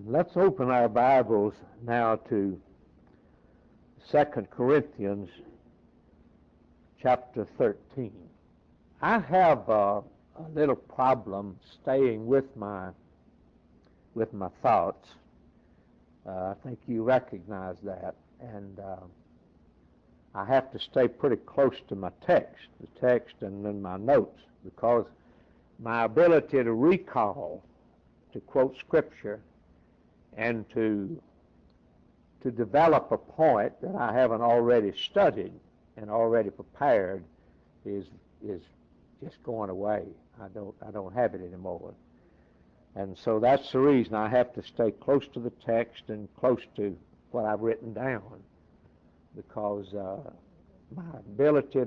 Let's open our Bibles now to 2 Corinthians chapter 13. I have a little problem staying with my thoughts. I think you recognize that, and I have to stay pretty close to my text, the text and then my notes, because my ability to recall, to quote Scripture, and to develop a point that I haven't already studied and already prepared is just going away. I don't have it anymore. And so that's the reason I have to stay close to the text and close to what I've written down, because my ability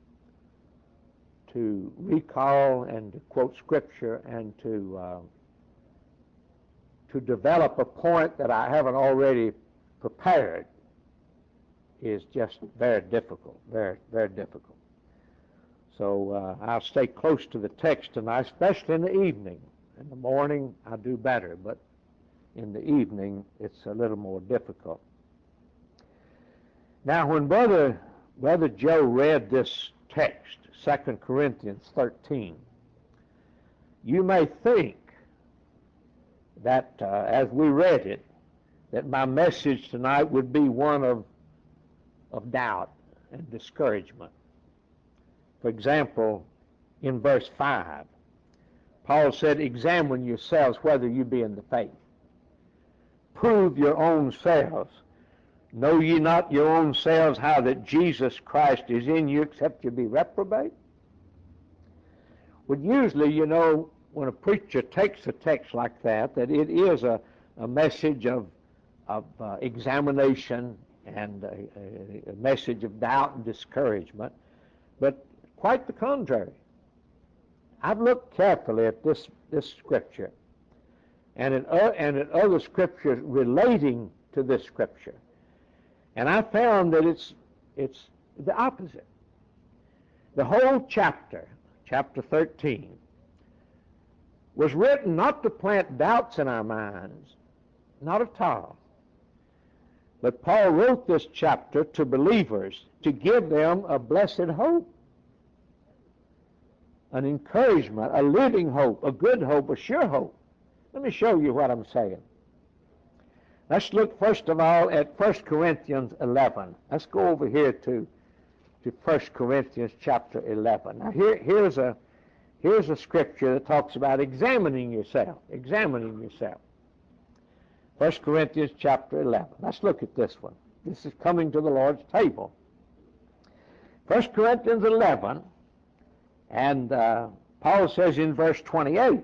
to recall and to quote Scripture and to develop a point that I haven't already prepared is just very difficult, very, very difficult. So I'll stay close to the text tonight, especially in the evening. In the morning, I do better, but in the evening, it's a little more difficult. Now, when Brother Joe read this text, 2 Corinthians 13, you may think that as we read it, that my message tonight would be one of doubt and discouragement. For example, in verse 5, Paul said, "Examine yourselves whether you be in the faith. Prove your own selves. Know ye not your own selves how that Jesus Christ is in you, except you be reprobate?" Well, usually, when a preacher takes a text like that it is a message of examination and a message of doubt and discouragement, but quite the contrary. I've looked carefully at this Scripture and at other Scriptures relating to this Scripture, and I found that it's the opposite. The whole chapter 13, was written not to plant doubts in our minds, not at all. But Paul wrote this chapter to believers to give them a blessed hope, an encouragement, a living hope, a good hope, a sure hope. Let me show you what I'm saying. Let's look first of all at 1 Corinthians 11. Let's go over here to 1 Corinthians chapter 11. Now here's a scripture that talks about examining yourself. 1 Corinthians chapter 11. Let's look at this one. This is coming to the Lord's table. 1 Corinthians 11, and Paul says in verse 28,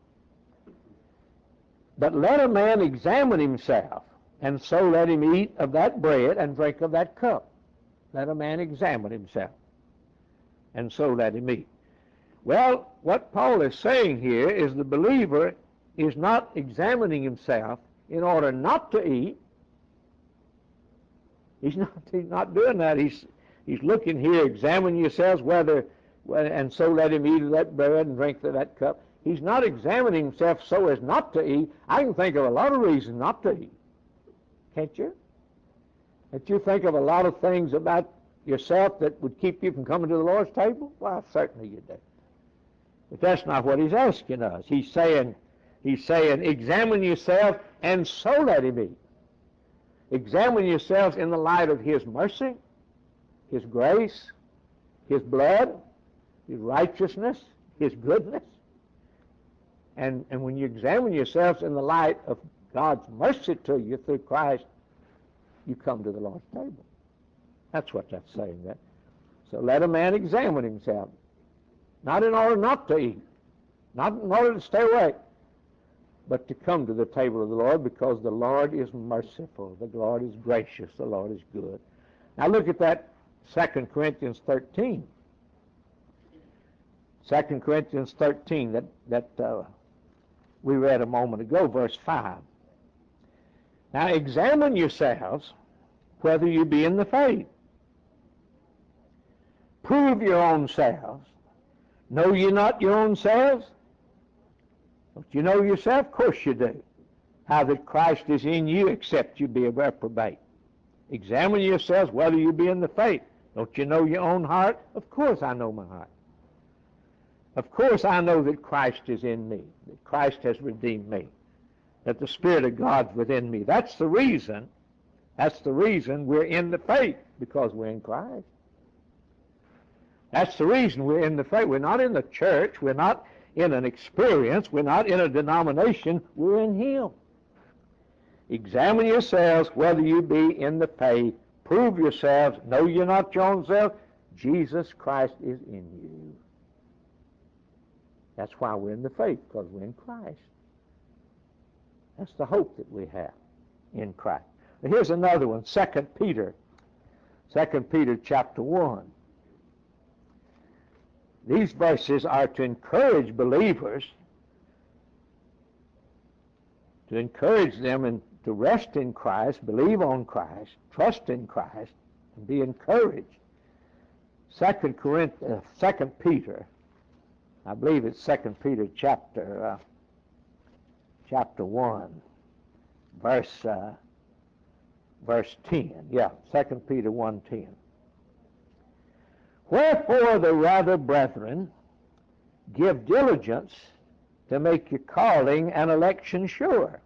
"But let a man examine himself, and so let him eat of that bread and drink of that cup." Let a man examine himself, and so let him eat. Well, what Paul is saying here is the believer is not examining himself in order not to eat. He's not doing that. He's looking here, examine yourselves and so let him eat of that bread and drink of that cup. He's not examining himself so as not to eat. I can think of a lot of reasons not to eat. Can't you? Can't you think of a lot of things about yourself that would keep you from coming to the Lord's table? Well, certainly you do. But that's not what he's asking us. He's saying, examine yourself and so let him eat. Examine yourselves in the light of his mercy, his grace, his blood, his righteousness, his goodness. And when you examine yourselves in the light of God's mercy to you through Christ, you come to the Lord's table. That's what that's saying there. So let a man examine himself. Not in order not to eat, not in order to stay awake, but to come to the table of the Lord, because the Lord is merciful, the Lord is gracious, the Lord is good. Now look at that 2 Corinthians 13. 2 Corinthians 13 that we read a moment ago, verse 5. "Now examine yourselves whether you be in the faith. Prove your own selves. Know ye not your own selves?" Don't you know yourself? Of course you do. how that Christ is in you, except you be a reprobate. Examine yourselves whether you be in the faith. Don't you know your own heart? Of course I know my heart. Of course I know that Christ is in me, that Christ has redeemed me, that the Spirit of God's within me. That's the reason we're in the faith, because we're in Christ. That's the reason we're in the faith. We're not in the church. We're not in an experience. We're not in a denomination. We're in Him. Examine yourselves whether you be in the faith. Prove yourselves. Know you're not your own self. Jesus Christ is in you. That's why we're in the faith, because we're in Christ. That's the hope that we have in Christ. Now here's another one, 2 Peter. 2 Peter chapter 1. These verses are to encourage believers, to encourage them and to rest in Christ, believe on Christ, trust in Christ, and be encouraged. 2 Peter, I believe it's 2 Peter chapter 1, verse 10. Yeah, 2 Peter 1:10. Wherefore the rather, brethren, give diligence to make your calling and election sure.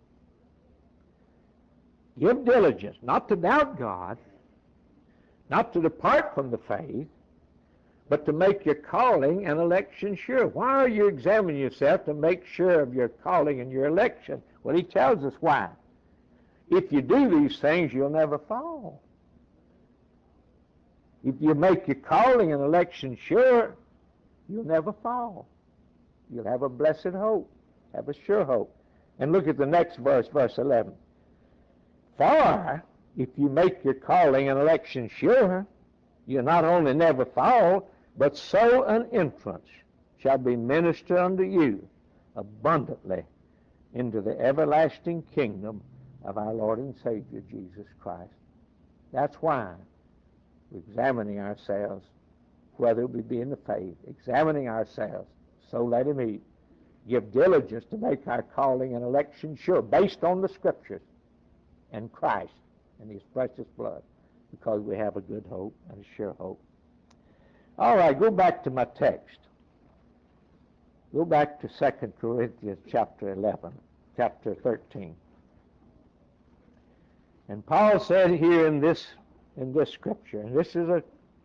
Give diligence, not to doubt God, not to depart from the faith, but to make your calling and election sure. Why are you examining yourself? To make sure of your calling and your election. Well, he tells us why. If you do these things, you'll never fall. If you make your calling and election sure, you'll never fall. You'll have a blessed hope, have a sure hope. And look at the next verse, verse 11. For if you make your calling and election sure, you'll not only never fall, but so an entrance shall be ministered unto you abundantly into the everlasting kingdom of our Lord and Savior Jesus Christ. That's why we're examining ourselves, whether we be in the faith, examining ourselves, so let him eat. Give diligence to make our calling and election sure, based on the Scriptures and Christ and His precious blood, because we have a good hope and a sure hope. All right, go back to my text. Go back to 2 Corinthians chapter 13. And Paul said here in this scripture, and this is a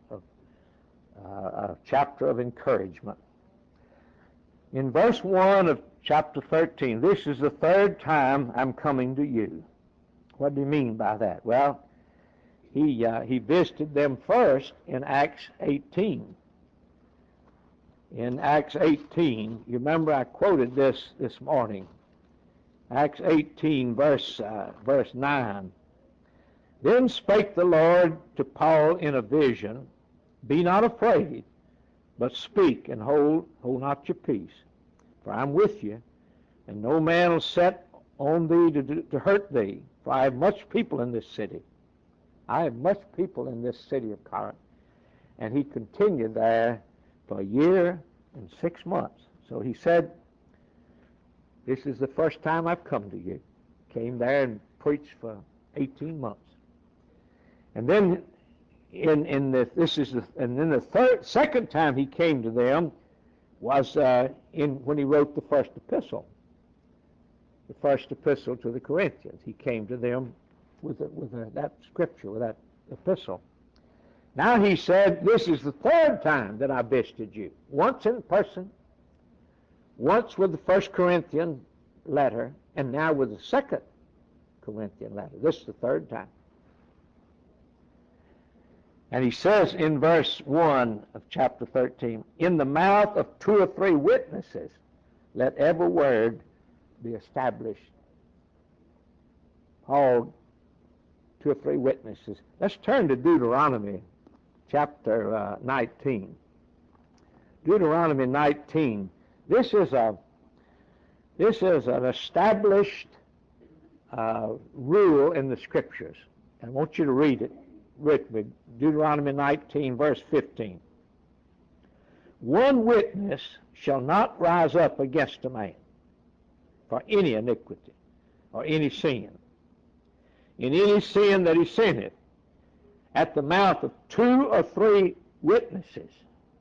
chapter of encouragement. In verse 1 of chapter 13, this is the third time I'm coming to you. What do you mean by that? Well, he visited them first in Acts 18. In Acts 18, you remember I quoted this morning. Acts 18, verse 9. Then spake the Lord to Paul in a vision, Be not afraid, but speak, and hold not your peace. For I'm with you, and no man will set on thee to hurt thee. For I have much people in this city. I have much people in this city of Corinth. And he continued there for a year and 6 months. So he said, this is the first time I've come to you. Came there and preached for 18 months. And then second time he came to them was when he wrote the first epistle. The first epistle to the Corinthians. He came to them with that scripture, with that epistle. Now he said, this is the third time that I visited you. Once in person, once with the first Corinthian letter, and now with the second Corinthian letter. This is the third time. And he says in verse 1 of chapter 13, In the mouth of 2 or 3 witnesses, let every word be established. Paul, 2 or 3 witnesses. Let's turn to Deuteronomy chapter 19. Deuteronomy 19. This is an established rule in the Scriptures. I want you to read it with me. Deuteronomy 19, verse 15. One witness shall not rise up against a man for any iniquity, or any sin. In any sin that he sinneth, at the mouth of 2 or 3 witnesses,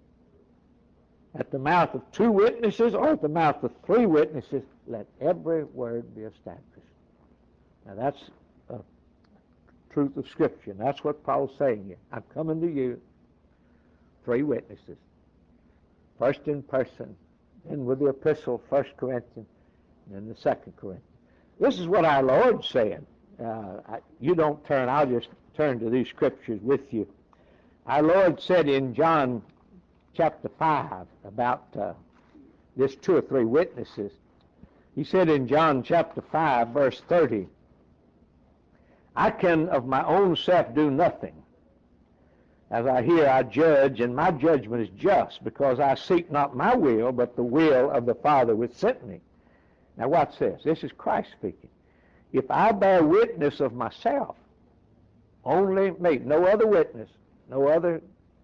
at the mouth of 2 witnesses or at the mouth of 3 witnesses, let every word be established. Now that's a truth of Scripture. And that's what Paul's saying here. I'm coming to you, 3 witnesses. First in person, then with the epistle, 1 Corinthians, and then the 2 Corinthians. This is what our Lord said. You don't turn, I'll just turn to these Scriptures with you. Our Lord said in John chapter 5 about this 2 or 3 witnesses. He said in John chapter 5, verse 30, I can of my own self do nothing. As I hear, I judge, and my judgment is just, because I seek not my will, but the will of the Father which sent me. Now watch this. This is Christ speaking. If I bear witness of myself, only me, no other witness, no other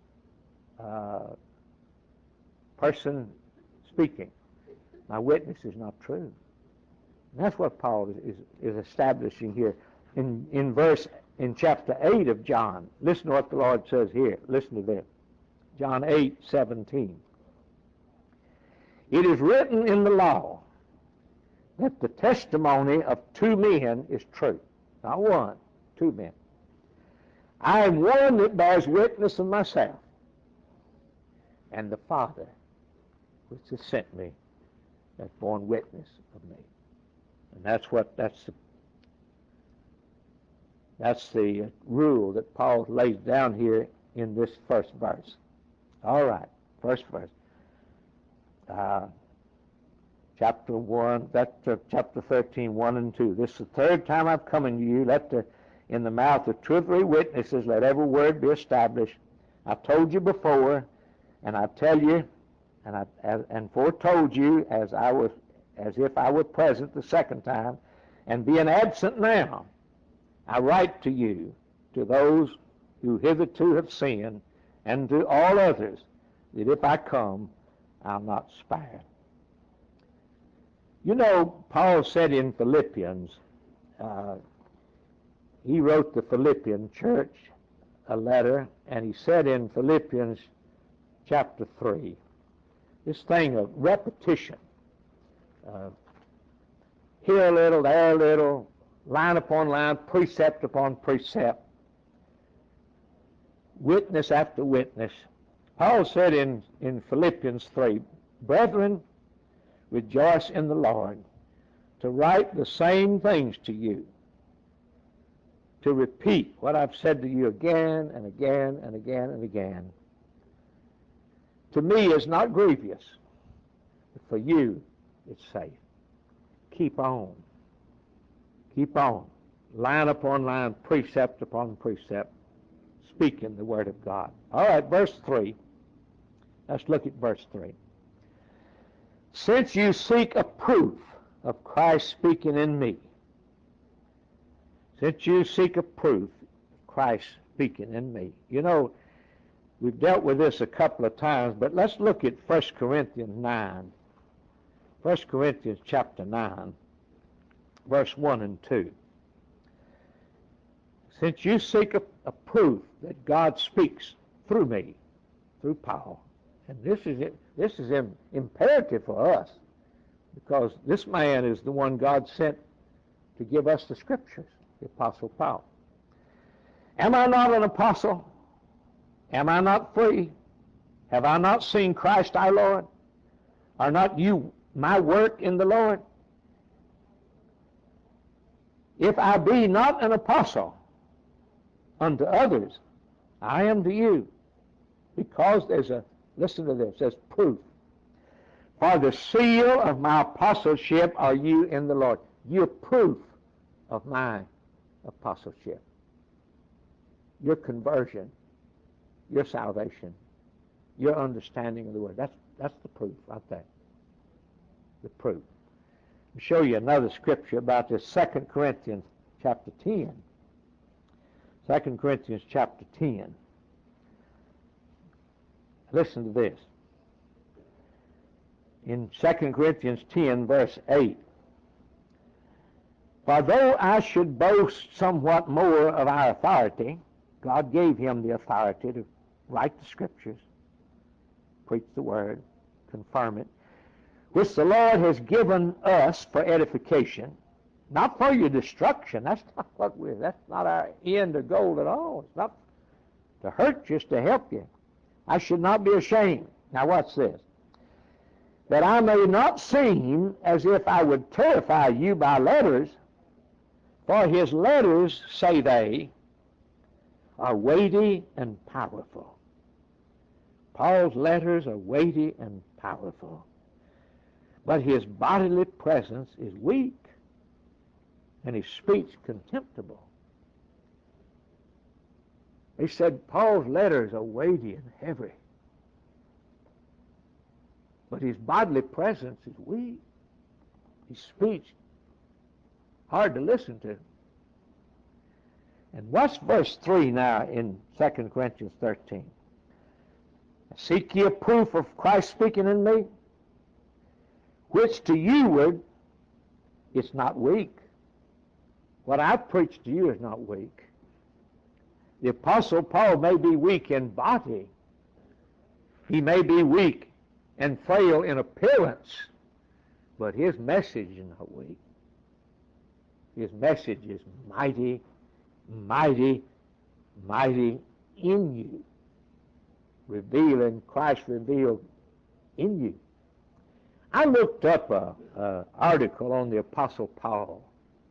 person speaking, my witness is not true. And that's what Paul is establishing here in chapter 8 of John. Listen to what the Lord says here. Listen to this. John 8:17. It is written in the law that the testimony of 2 men is true. Not 1, 2 men. I am one that bears witness of myself, and the Father which has sent me has borne witness of me. And that's the rule that Paul lays down here in this first verse. All right, first verse. Chapter 1, chapter 13, 1 and 2. This is the 3rd time I've come unto you. In the mouth of 2 or 3 witnesses, let every word be established. I've told you before, and I tell you, and foretold you as if I were present the 2nd time, and being absent now, I write to you, to those who hitherto have sinned, and to all others, that if I come, I'll not spare. You know, Paul said in Philippians, he wrote the Philippian church a letter, and he said in Philippians chapter 3, this thing of repetition, here a little, there a little, line upon line, precept upon precept, witness after witness. Paul said in Philippians 3, brethren, rejoice in the Lord, to write the same things to you, to repeat what I've said to you again and again and again and again, to me is not grievous, but for you it's safe. Keep on. Keep on. Line upon line, precept upon precept, speaking the Word of God. All right, verse 3. Let's look at verse 3. Since you seek a proof of Christ speaking in me, since you seek a proof of Christ speaking in me. You know, we've dealt with this a couple of times, but let's look at 1 Corinthians 9. 1 Corinthians chapter 9, verse 1 and 2. Since you seek a proof that God speaks through me, through Paul, and this is imperative for us, because this man is the one God sent to give us the Scriptures, the Apostle Paul. Am I not an apostle? Am I not free? Have I not seen Christ our Lord? Are not you my work in the Lord? If I be not an apostle unto others, I am to you, because listen to this, there's proof. For the seal of my apostleship are you in the Lord. You're proof of my apostleship. Your conversion, your salvation, your understanding of the Word. That's the proof right there. The proof. I'll show you another scripture about this, 2 Corinthians chapter 10. 2 Corinthians chapter 10. Listen to this. In 2 Corinthians 10, verse 8, For though I should boast somewhat more of our authority, God gave him the authority to write the Scriptures, preach the Word, confirm it, which the Lord has given us for edification, not for your destruction. That's not our end or goal at all. It's not to hurt you, it's to help you. I should not be ashamed. Now watch this. That I may not seem as if I would terrify you by letters, for his letters, say they, are weighty and powerful. Paul's letters are weighty and powerful. But his bodily presence is weak, and his speech contemptible. He said Paul's letters are weighty and heavy, but his bodily presence is weak. His speech hard to listen to. And what's verse 3 now in 2 Corinthians 13? Seek ye a proof of Christ speaking in me, which to you word it's not weak. What I preach to you is not weak. The Apostle Paul may be weak in body. He may be weak and frail in appearance, but his message is not weak. His message is mighty, mighty, mighty in you. Revealing Christ revealed in you. I looked up an article on the Apostle Paul.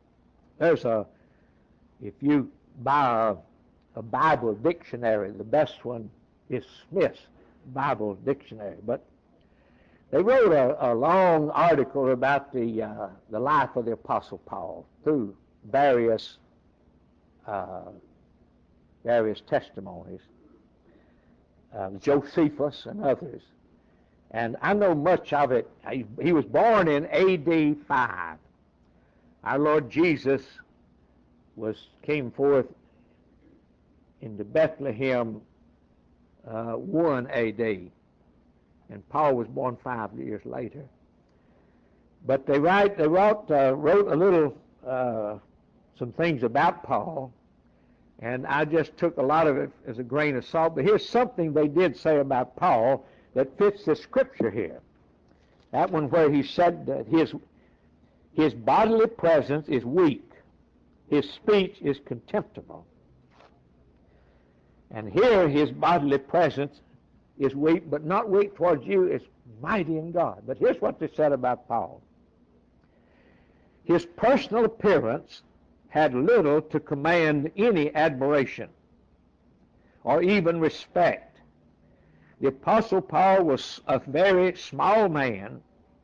If you buy a Bible dictionary, the best one is Smith's Bible Dictionary. But they wrote a long article about the life of the Apostle Paul through various testimonies, Josephus and others. And I know much of it. He was born in A.D. 5. Our Lord Jesus came forth into Bethlehem 1 A.D. and Paul was born 5 years later. But they wrote a little some things about Paul, and I just took a lot of it as a grain of salt. But here's something they did say about Paul that fits the scripture here. That one where he said that his bodily presence is weak, his speech is contemptible. And here his bodily presence is weak, but not weak towards you, it's mighty in God. But here's what they said about Paul. His personal appearance had little to command any admiration or even respect. The Apostle Paul was a very small man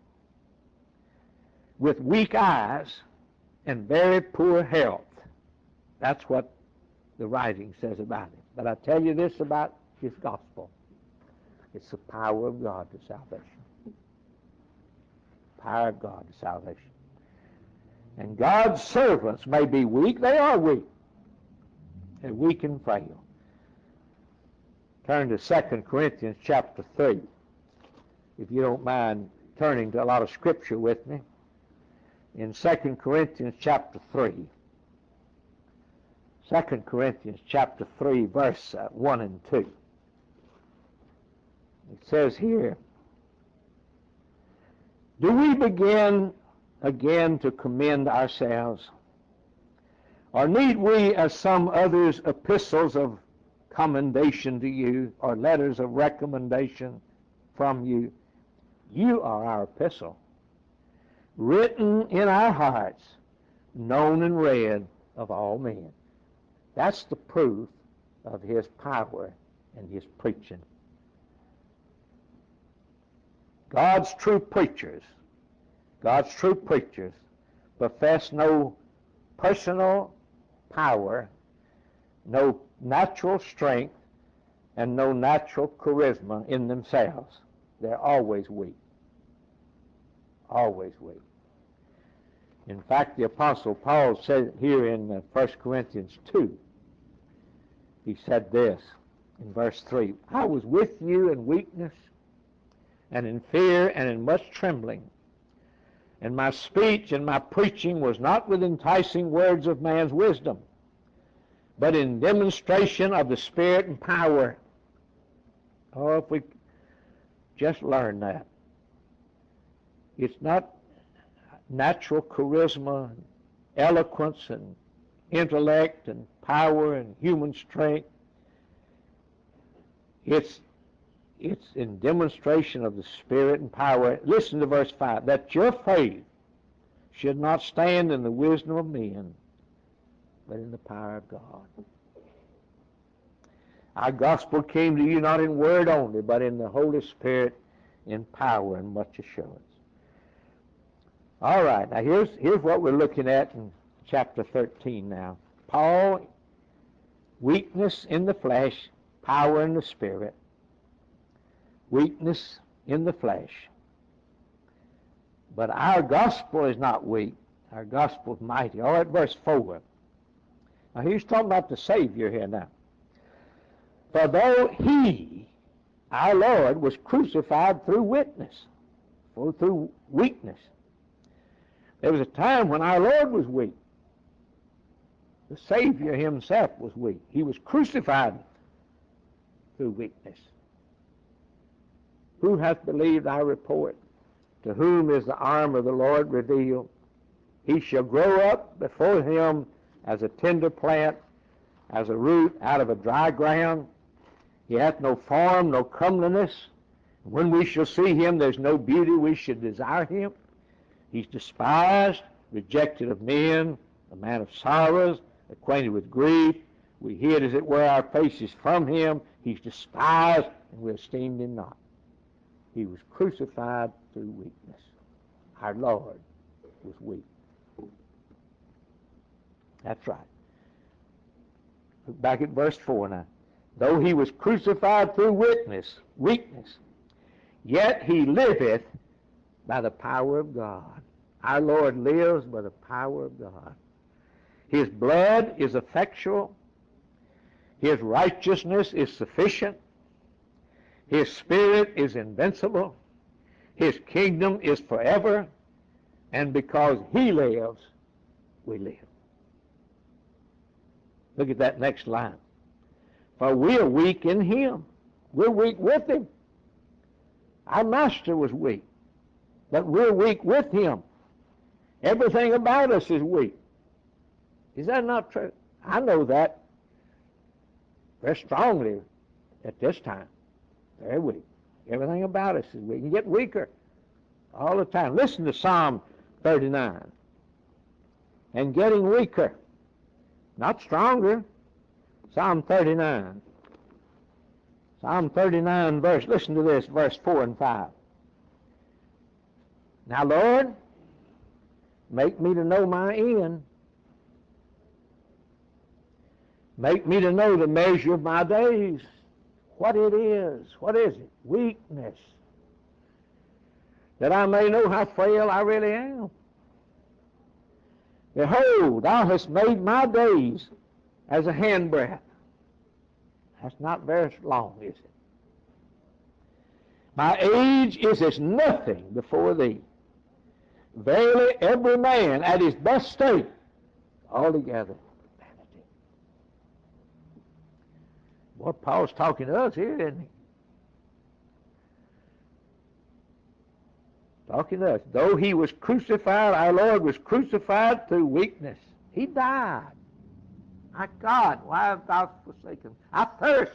with weak eyes and very poor health. That's what the writing says about him. But I tell you this about his gospel. It's the power of God to salvation. Power of God to salvation. And God's servants may be weak. They are weak. They're weak and frail. Turn to 2 Corinthians chapter 3. If you don't mind turning to a lot of scripture with me. In 2 Corinthians chapter 3. 2 Corinthians chapter 3, verse 1 and 2. It says here, do we begin again to commend ourselves? Or need we, as some others, epistles of commendation to you, or letters of recommendation from you? You are our epistle, written in our hearts, known and read of all men. That's the proof of his power and his preaching. God's true preachers profess no personal power, no natural strength, and no natural charisma in themselves. They're always weak. Always weak. In fact, the Apostle Paul said here in 1 Corinthians 2, he said this in verse 3, I was with you in weakness and in fear and in much trembling. And my speech and my preaching was not with enticing words of man's wisdom, but in demonstration of the Spirit and power. Oh, if we just learn that. It's not natural charisma, and eloquence, and intellect, and power, and human strength. It's in demonstration of the Spirit and power. Listen to verse 5. That your faith should not stand in the wisdom of men, but in the power of God. Our gospel came to you not in word only, but in the Holy Spirit, in power and much assurance. All right, now here's what we're looking at in chapter 13 now. Paul, weakness in the flesh, power in the Spirit. Weakness in the flesh. But our gospel is not weak. Our gospel is mighty. All right, verse 4. Now he's talking about the Savior here now. For though he, our Lord, was crucified through weakness, there was a time when our Lord was weak. The Savior himself was weak. He was crucified through weakness. Who hath believed our report? To whom is the arm of the Lord revealed? He shall grow up before him as a tender plant, as a root out of a dry ground. He hath no form, no comeliness. When we shall see him, there's no beauty we should desire him. He's despised, rejected of men, a man of sorrows, acquainted with grief. We hid, as it were, our faces from him. He's despised, and we esteemed him not. He was crucified through weakness. Our Lord was weak. That's right. Look back at verse 4 now. Though he was crucified through weakness, yet he liveth by the power of God. Our Lord lives by the power of God. His blood is effectual. His righteousness is sufficient. His Spirit is invincible. His kingdom is forever. And because he lives, we live. Look at that next line. For we are weak in him. We're weak with him. Our master was weak, but we're weak with him. Everything about us is weak. Is that not true? I know that very strongly at this time. Very weak. Everything about us is weak. You get weaker all the time. Listen to Psalm 39. And getting weaker, not stronger. Psalm 39. Psalm 39 listen to this, verse 4 and 5. Now, Lord, make me to know my end. Make me to know the measure of my days. What it is. What is it? Weakness. That I may know how frail I really am. Behold, thou hast made my days as a handbreadth. That's not very long, is it? My age is as nothing before thee. Verily, every man at his best state, altogether vanity. Boy, Paul's talking to us here, isn't he? Talking to us. Though he was crucified, our Lord was crucified through weakness. He died. My God, why hast thou forsaken? I thirst.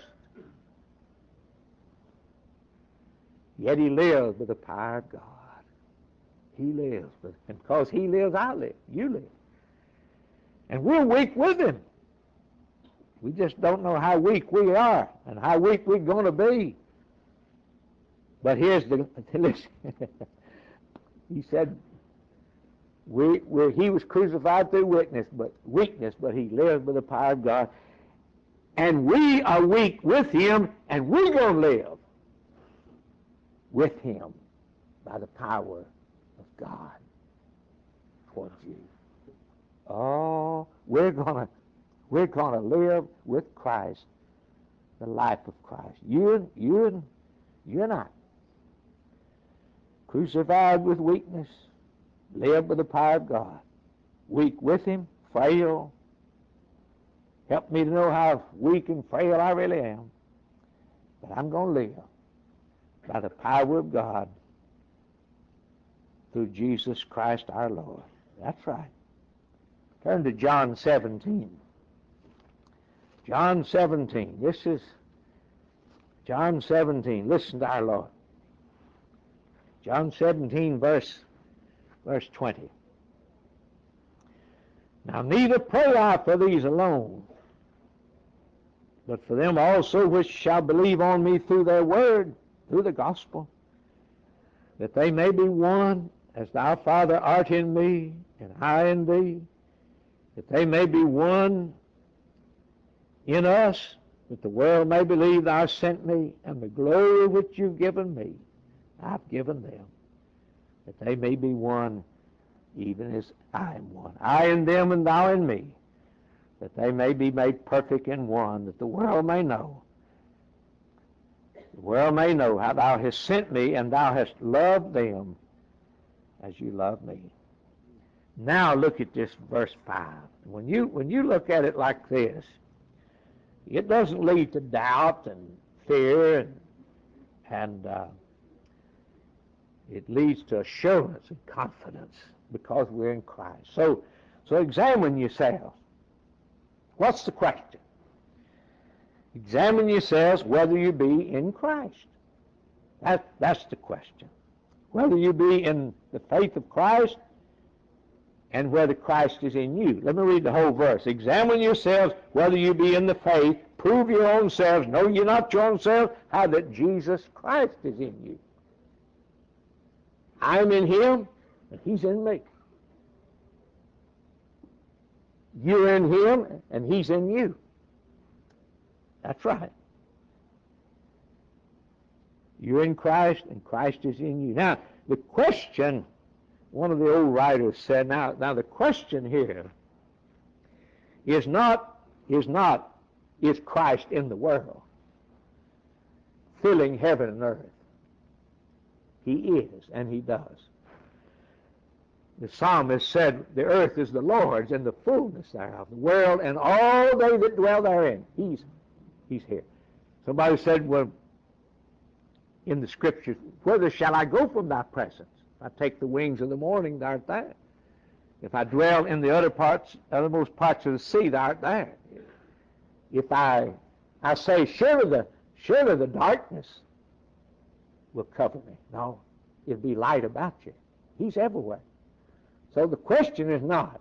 Yet he lives by the power of God. He lives. And because he lives, I live. You live. And we're weak with him. We just don't know how weak we are and how weak we're going to be. But here's the, listen. He said, he was crucified through weakness, but he lives by the power of God. And we are weak with him, and we're going to live with him by the power of God towards you. Oh, we're gonna live with Christ, the life of Christ. You and I, crucified with weakness, live with the power of God. Weak with Him, frail. Help me to know how weak and frail I really am. But I'm going to live by the power of God through Jesus Christ our Lord. That's right. Turn to John 17. John 17. This is John 17. Listen to our Lord. John 17, verse 20. Now neither pray I for these alone, but for them also which shall believe on me through their word, through the gospel, that they may be one, as thou, Father, art in me, and I in thee, that they may be one in us, that the world may believe thou hast sent me, and the glory which you've given me, I've given them, that they may be one even as I am one. I in them and thou in me, that they may be made perfect in one, that the world may know. The world may know how thou hast sent me, and thou hast loved them as you love me. Now look at this verse 5. When you look at it like this, it doesn't lead to doubt and fear, and it leads to assurance and confidence because we're in Christ. So examine yourselves. What's the question? Examine yourselves whether you be in Christ. That's the question. Whether you be in the faith of Christ and whether Christ is in you. Let me read the whole verse. Examine yourselves whether you be in the faith. Prove your own selves. Know ye not your own selves how that Jesus Christ is in you. I'm in Him, and He's in me. You're in Him, and He's in you. That's right. You're in Christ, and Christ is in you. Now, the question, one of the old writers said, now the question here is not, is Christ in the world, filling heaven and earth? He is, and He does. The psalmist said, the earth is the Lord's and the fullness thereof, the world and all they that dwell therein. He's here. Somebody said, well, in the Scriptures, whither shall I go from thy presence? If I take the wings of the morning, thou art there. If I dwell in the uttermost parts of the sea, thou art there. If I say, surely the darkness will cover me. No, it'll be light about you. He's everywhere. So the question is not,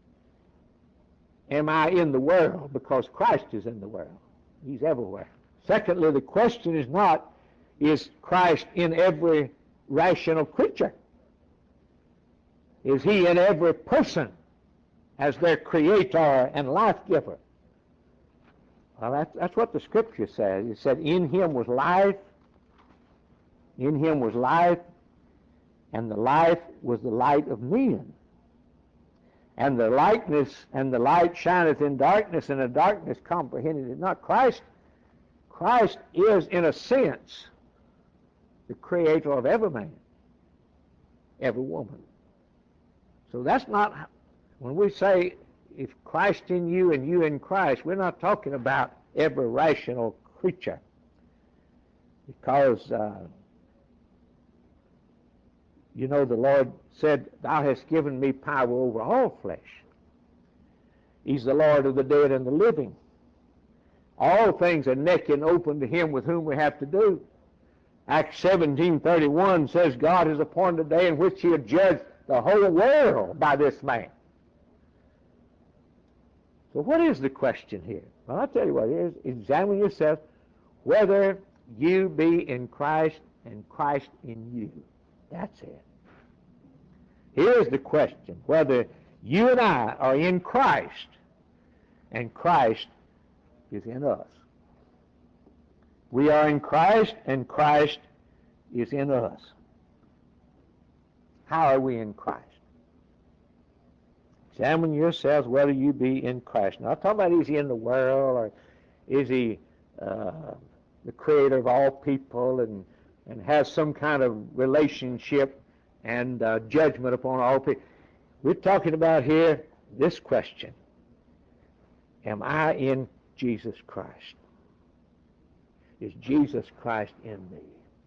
am I in the world? Because Christ is in the world. He's everywhere. Secondly, the question is not, is Christ in every rational creature? Is He in every person as their creator and life giver? Well, that's what the Scripture says. It said, in Him was life, in Him was life, and the life was the light of men. And the likeness and the light shineth in darkness, and the darkness comprehended it not. Christ is, in a sense, the creator of every man, every woman. So that's not, when we say, if Christ in you and you in Christ, we're not talking about every rational creature. Because, the Lord said, thou hast given me power over all flesh. He's the Lord of the dead and the living. All things are naked and open to Him with whom we have to do. Acts 17:31 says, God has appointed a day in which He will judge the whole world by this man. So what is the question here? Well, I'll tell you what it is. Examine yourself whether you be in Christ and Christ in you. That's it. Here's the question, whether you and I are in Christ and Christ is in us. We are in Christ and Christ is in us. How are we in Christ? Examine yourselves whether you be in Christ. Now, I'm talking about, is He in the world, or is He the creator of all people and has some kind of relationship and judgment upon all people. We're talking about here this question: am I in Jesus Christ? Is Jesus Christ in me?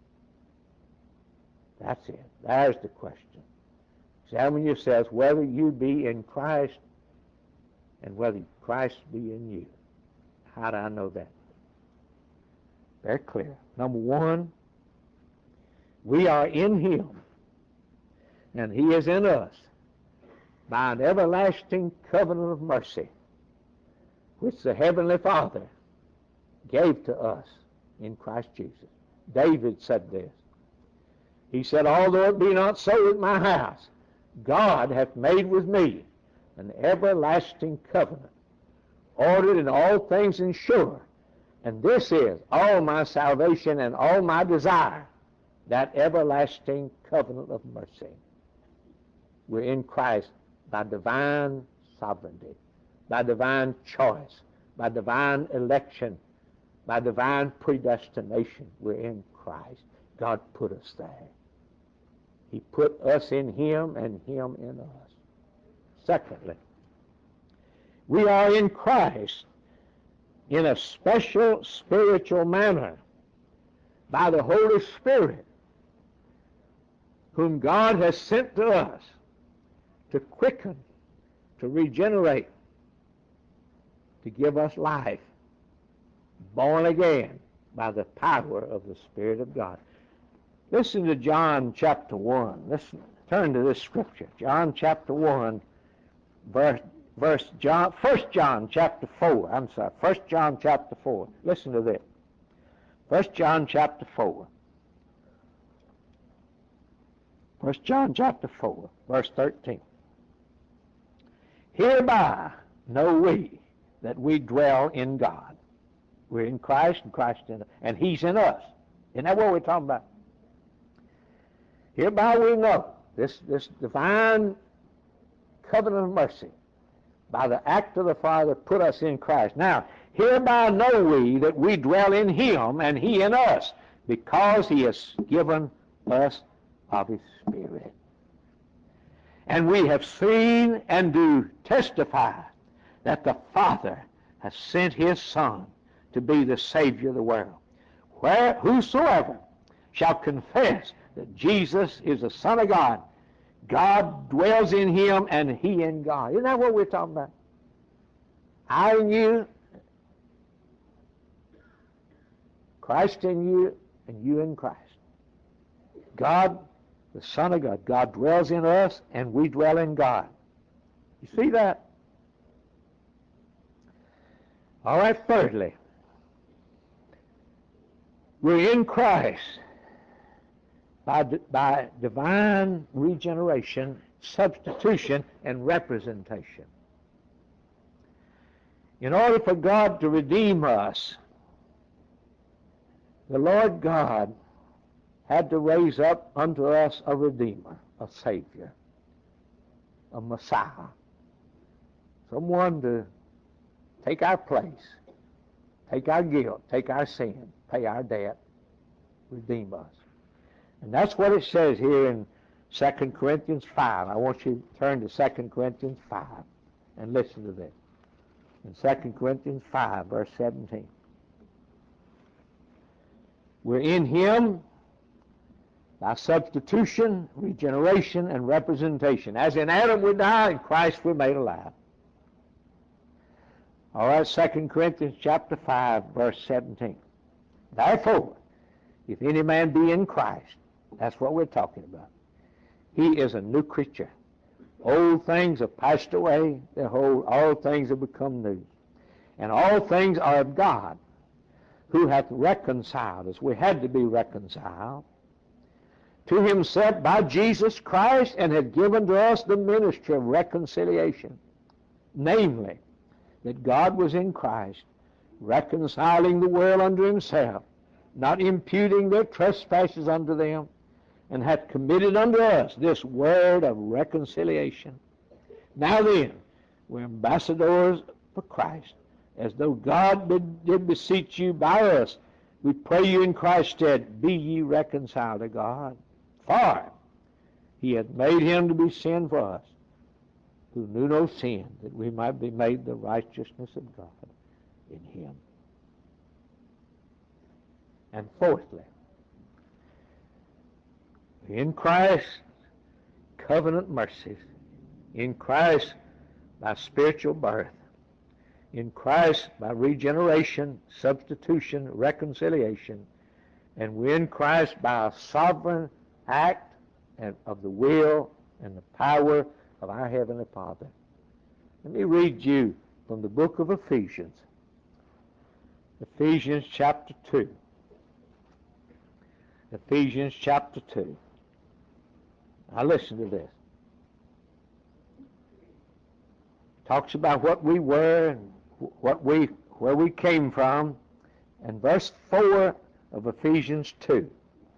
That's it. There's the question. Examine yourselves whether you be in Christ and whether Christ be in you. How do I know that? Very clear. Number one, we are in Him, and He is in us by an everlasting covenant of mercy, which the Heavenly Father gave to us in Christ Jesus. David said this. He said, although it be not so at my house, God hath made with me an everlasting covenant, ordered in all things and sure. And this is all my salvation and all my desire, that everlasting covenant of mercy. We're in Christ by divine sovereignty, by divine choice, by divine election, by divine predestination. We're in Christ. God put us there. He put us in Him and Him in us. Secondly, we are in Christ in a special spiritual manner by the Holy Spirit, whom God has sent to us to quicken, to regenerate, to give us life, born again by the power of the Spirit of God. Listen to John chapter 1. Listen, turn to this scripture. John chapter 1, First John chapter 4. I'm sorry, 1 John chapter 4. Listen to this. 1 John chapter 4. 1 John chapter 4, verse 13. Hereby know we that we dwell in God. We're in Christ and Christ in us, and He's in us. Isn't that what we're talking about? Hereby we know this divine covenant of mercy by the act of the Father put us in Christ. Now, hereby know we that we dwell in Him and He in us, because He has given us of His Spirit. And we have seen and do testify that the Father has sent His Son to be the Savior of the world. Whosoever shall confess that Jesus is the Son of God, God dwells in Him and He in God. Isn't that what we're talking about? I in you, Christ in you, and you in Christ. God, the Son of God, God dwells in us and we dwell in God. You see that? All right, thirdly, we're in Christ by divine regeneration, substitution, and representation. In order for God to redeem us, the Lord God had to raise up unto us a Redeemer, a Savior, a Messiah, someone to take our place, take our guilt, take our sin, pay our debt, redeem us. And that's what it says here in 2 Corinthians 5. I want you to turn to 2 Corinthians 5 and listen to this. In 2 Corinthians 5, verse 17. We're in Him by substitution, regeneration, and representation. As in Adam we die, in Christ we're made alive. All right, 2 Corinthians chapter 5, verse 17. Therefore, if any man be in Christ, that's what we're talking about, he is a new creature. Old things have passed away, behold, all things have become new. And all things are of God, who hath reconciled us. We had to be reconciled to Himself by Jesus Christ, and hath given to us the ministry of reconciliation. Namely, that God was in Christ, reconciling the world unto Himself, not imputing their trespasses unto them, and hath committed unto us this word of reconciliation. Now then, we're ambassadors for Christ, as though God did beseech you by us. We pray you in Christ's stead, be ye reconciled to God. For He hath made him to be sin for us, who knew no sin, that we might be made the righteousness of God in him. And fourthly, in Christ, covenant mercies. In Christ, by spiritual birth. In Christ, by regeneration, substitution, reconciliation. And we're in Christ by a sovereign act of the will and the power of our Heavenly Father. Let me read you from the book of Ephesians. Ephesians chapter 2. Ephesians chapter 2. Now listen to this. Talks about what we were and where we came from. And verse 4 of Ephesians 2.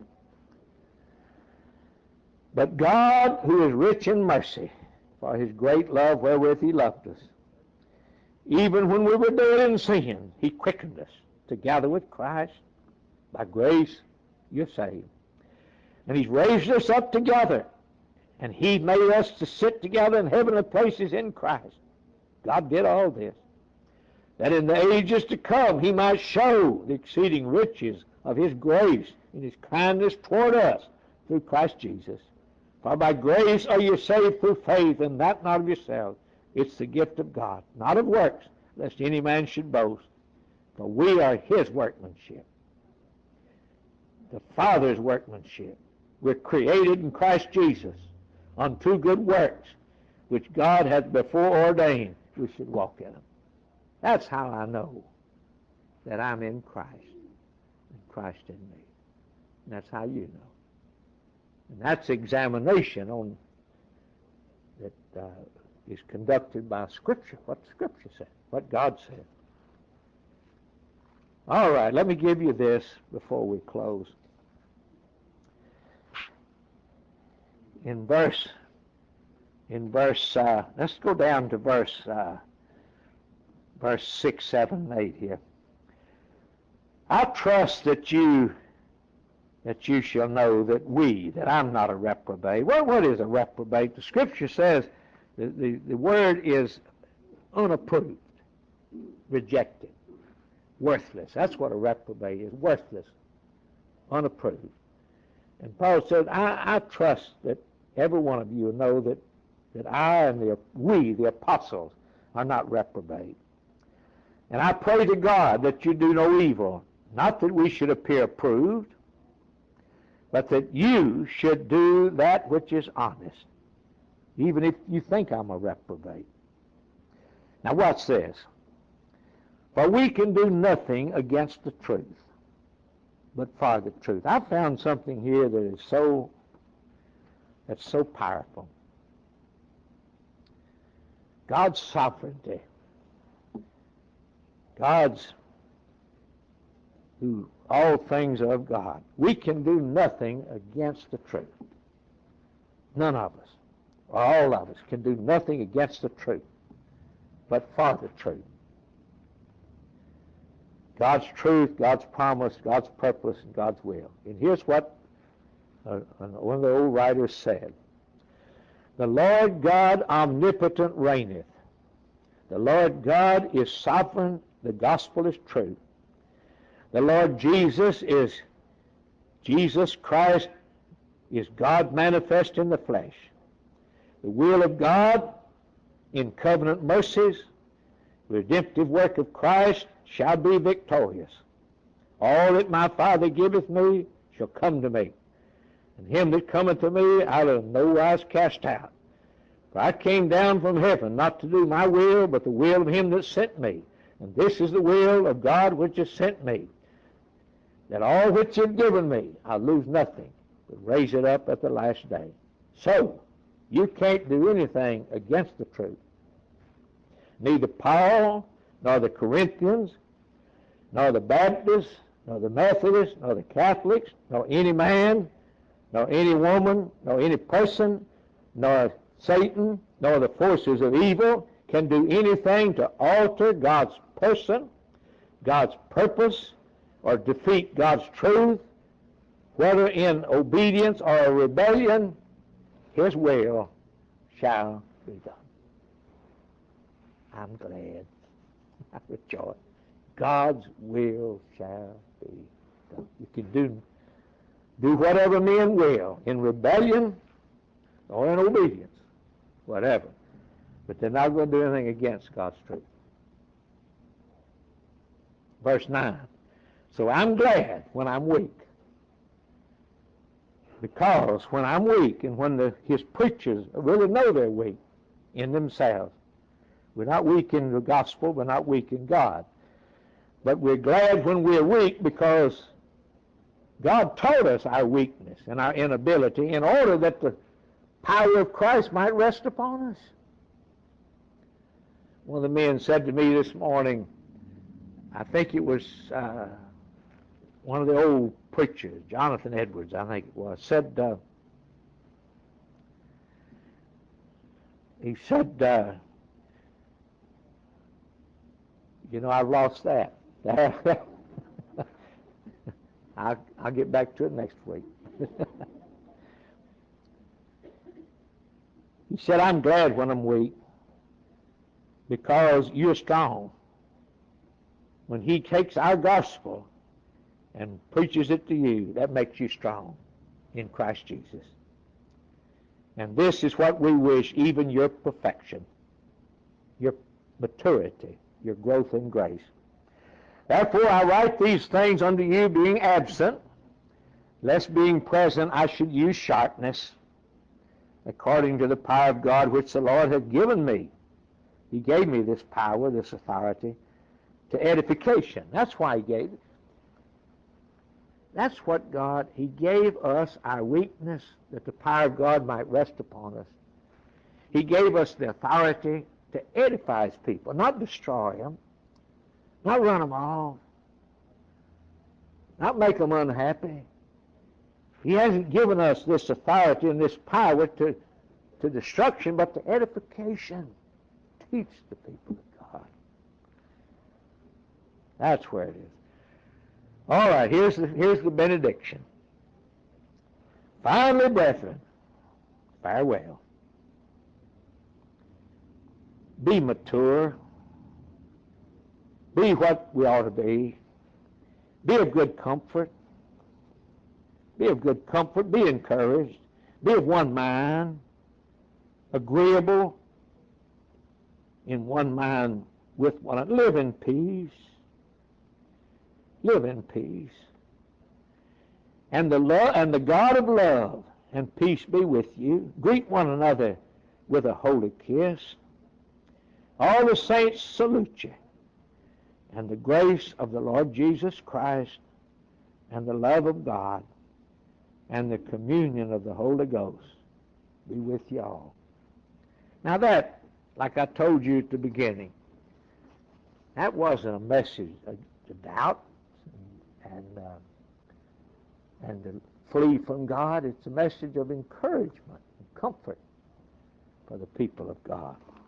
But God, who is rich in mercy, for his great love wherewith he loved us, even when we were dead in sin, he quickened us together with Christ. By grace you're saved. And he's raised us up together, and he made us to sit together in heavenly places in Christ. God did all this, that in the ages to come he might show the exceeding riches of his grace and his kindness toward us through Christ Jesus. For by grace are you saved through faith, and that not of yourselves. It's the gift of God, not of works, lest any man should boast. For we are his workmanship, the Father's workmanship. We're created in Christ Jesus unto good works, which God hath before ordained we should walk in them. That's how I know that I'm in Christ, and Christ in me. And that's how you know. And that's examination on that is conducted by Scripture, what Scripture said, what God said. All right, let me give you this before we close. In verse, let's go down to verse 6, 7, 8 here. I trust that you shall know that I'm not a reprobate. Well, what is a reprobate? The Scripture says the word is unapproved, rejected, worthless. That's what a reprobate is, worthless, unapproved. And Paul said, I trust that every one of you know that I and we, the apostles, are not reprobate. And I pray to God that you do no evil, not that we should appear approved, but that you should do that which is honest, even if you think I'm a reprobate. Now watch this. For we can do nothing against the truth, but for the truth. I found something here that's so powerful. God's sovereignty. God's who all things are of God. We can do nothing against the truth. None of us, or all of us, can do nothing against the truth, but for the truth. God's truth, God's promise, God's purpose, and God's will. And here's what one of the old writers said. The Lord God omnipotent reigneth. The Lord God is sovereign. The gospel is true. The Lord Jesus Christ is God manifest in the flesh. The will of God in covenant mercies, redemptive work of Christ shall be victorious. All that my Father giveth me shall come to me, and him that cometh to me I will in no wise cast out. For I came down from heaven not to do my will, but the will of him that sent me. And this is the will of God which has sent me, that all which he hath given me I lose nothing, but raise it up at the last day. So, you can't do anything against the truth. Neither Paul, nor the Corinthians, nor the Baptists, nor the Methodists, nor the Catholics, nor any man, nor any woman, nor any person, nor Satan, nor the forces of evil can do anything to alter God's person, God's purpose, or defeat God's truth, whether in obedience or rebellion. His will shall be done. I'm glad. I rejoice. God's will shall be done. You can do whatever men will, in rebellion or in obedience, whatever. But they're not going to do anything against God's truth. Verse 9. So I'm glad when I'm weak. Because when I'm weak and when his preachers really know they're weak in themselves, we're not weak in the gospel, we're not weak in God. But we're glad when we're weak because God taught us our weakness and our inability in order that the power of Christ might rest upon us. One of the men said to me this morning, I think it was one of the old preachers, Jonathan Edwards, I think it was, said, he said, you know, I've lost that. I'll get back to it next week. He said, I'm glad when I'm weak because you're strong. When he takes our gospel and preaches it to you, that makes you strong in Christ Jesus. And this is what we wish, even your perfection, your maturity, your growth in grace. Therefore I write these things unto you, being absent, lest being present I should use sharpness, according to the power of God which the Lord hath given me. He gave me this power, this authority, to edification. That's why he gave it. That's what God, he gave us our weakness, that the power of God might rest upon us. He gave us the authority to edify his people, not destroy them, not run them off, not make them unhappy. He hasn't given us this authority and this power to destruction, but to edification. Teach the people of God. That's where it is. All right, here's the benediction. Finally, brethren, farewell. Be mature. Be what we ought to be. Be of good comfort. Be of good comfort. Be encouraged. Be of one mind. Agreeable in one mind with one another. Live in peace. Live in peace. And the God of love and peace be with you. Greet one another with a holy kiss. All the saints salute you. And the grace of the Lord Jesus Christ and the love of God and the communion of the Holy Ghost be with you all. Now that, like I told you at the beginning, that wasn't a message to doubt and to flee from God. It's a message of encouragement and comfort for the people of God.